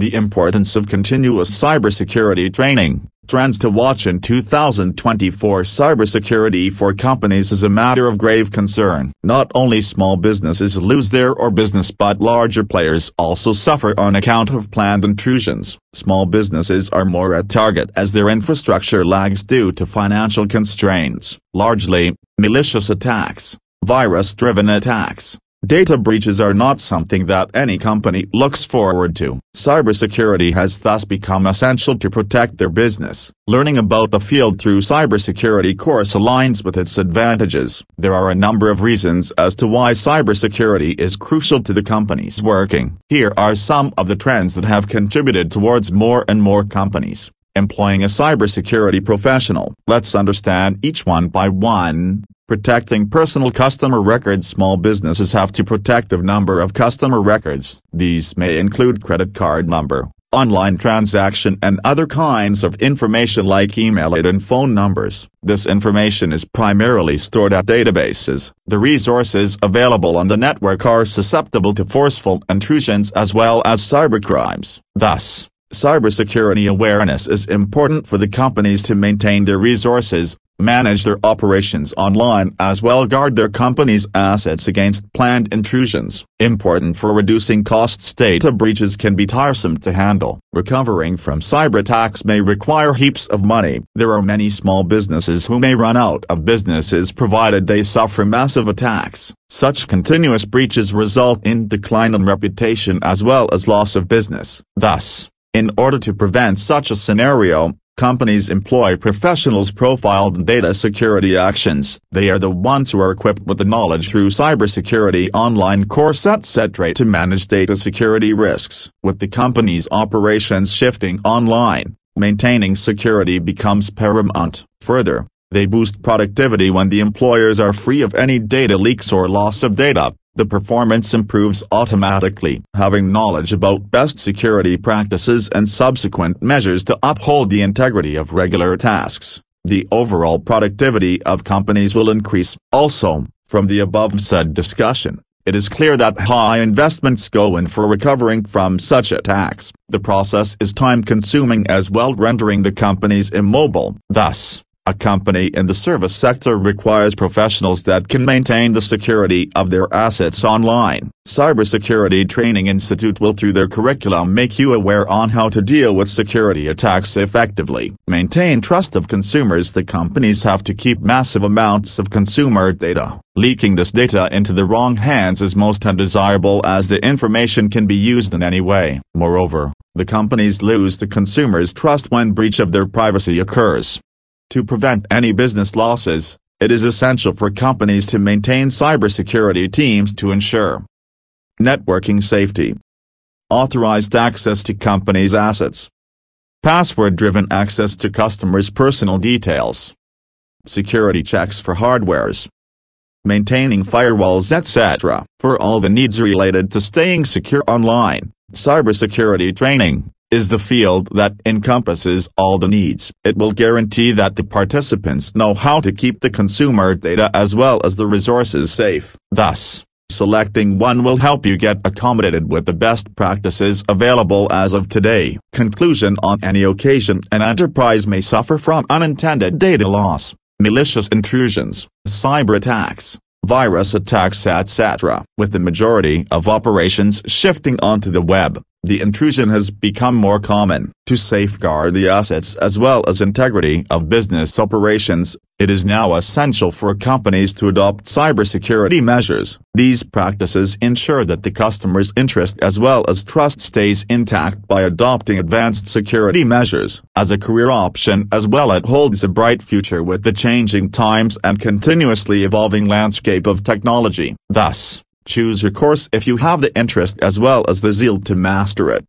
The importance of continuous cybersecurity training. Trends to watch in 2024. Cybersecurity for companies is a matter of grave concern. Not only small businesses lose their business, but larger players also suffer on account of planned intrusions. Small businesses are more at target as their infrastructure lags due to financial constraints. Largely, malicious attacks, virus-driven attacks, data breaches are not something that any company looks forward to. Cybersecurity has thus become essential to protect their business. Learning about the field through cybersecurity course aligns with its advantages. There are a number of reasons as to why cybersecurity is crucial to the companies working. Here are some of the trends that have contributed towards more and more companies employing a cybersecurity professional. Let's understand each one by one. Protecting personal customer records. Small businesses have to protect a number of customer records. These may include credit card number, online transaction, and other kinds of information like email and phone numbers. This information is primarily stored at databases. The resources available on the network are susceptible to forceful intrusions as well as cybercrimes. Thus, cybersecurity awareness is important for the companies to maintain their resources, manage their operations online, as well guard their company's assets against planned intrusions. Important for reducing costs. Data breaches can be tiresome to handle. Recovering from cyber attacks may require heaps of money. There are many small businesses who may run out of businesses provided they suffer massive attacks. Such continuous breaches result in decline in reputation as well as loss of business. Thus, in order to prevent such a scenario, companies employ professionals profiled in data security actions. They are the ones who are equipped with the knowledge through cybersecurity online course etc. to manage data security risks. With the company's operations shifting online, maintaining security becomes paramount. Further, they boost productivity when the employers are free of any data leaks or loss of data. The performance improves automatically. Having knowledge about best security practices and subsequent measures to uphold the integrity of regular tasks, the overall productivity of companies will increase. Also, from the above said discussion, it is clear that high investments go in for recovering from such attacks. The process is time-consuming as well, rendering the companies immobile. Thus, a company in the service sector requires professionals that can maintain the security of their assets online. Cybersecurity Training Institute will through their curriculum make you aware on how to deal with security attacks effectively. Maintain trust of consumers. The companies have to keep massive amounts of consumer data. Leaking this data into the wrong hands is most undesirable as the information can be used in any way. Moreover, the companies lose the consumers' trust when breach of their privacy occurs. To prevent any business losses, it is essential for companies to maintain cybersecurity teams to ensure networking safety, authorized access to companies' assets, password-driven access to customers' personal details, security checks for hardwares, maintaining firewalls etc. For all the needs related to staying secure online, cybersecurity training is the field that encompasses all the needs. It will guarantee that the participants know how to keep the consumer data as well as the resources safe. Thus, selecting one will help you get accommodated with the best practices available as of today. Conclusion: on any occasion, an enterprise may suffer from unintended data loss, malicious intrusions, cyber attacks, virus attacks etc. With the majority of operations shifting onto the web, the intrusion has become more common. To safeguard the assets as well as integrity of business operations, it is now essential for companies to adopt cybersecurity measures. These practices ensure that the customer's interest as well as trust stays intact by adopting advanced security measures. As a career option as well, it holds a bright future with the changing times and continuously evolving landscape of technology. Thus, choose your course if you have the interest as well as the zeal to master it.